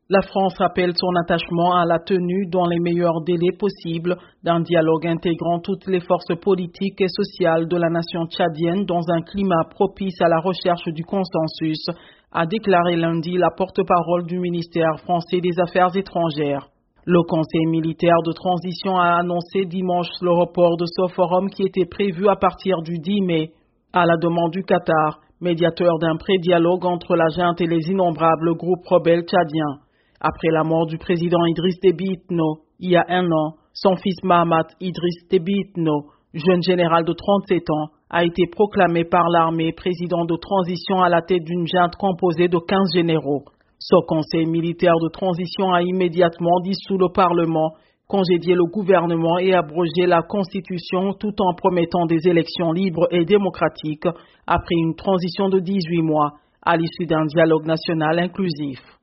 La France rappelle son attachement à la tenue dans les meilleurs délais possibles d'un dialogue intégrant toutes les forces politiques et sociales de la nation tchadienne dans un climat propice à la recherche du consensus, a déclaré lundi la porte-parole du ministère français des Affaires étrangères. Le Conseil militaire de transition a annoncé dimanche le report de ce forum qui était prévu à partir du 10 mai, à la demande du Qatar, médiateur d'un pré-dialogue entre la junte et les innombrables groupes rebelles tchadiens. Après la mort du président Idriss Déby Itno, il y a un an, son fils Mahamat Idriss Déby Itno, jeune général de 37 ans, a été proclamé par l'armée président de transition à la tête d'une junte composée de 15 généraux. Ce conseil militaire de transition a immédiatement dissous le Parlement, congédié le gouvernement et abrogé la Constitution tout en promettant des élections libres et démocratiques après une transition de 18 mois à l'issue d'un dialogue national inclusif.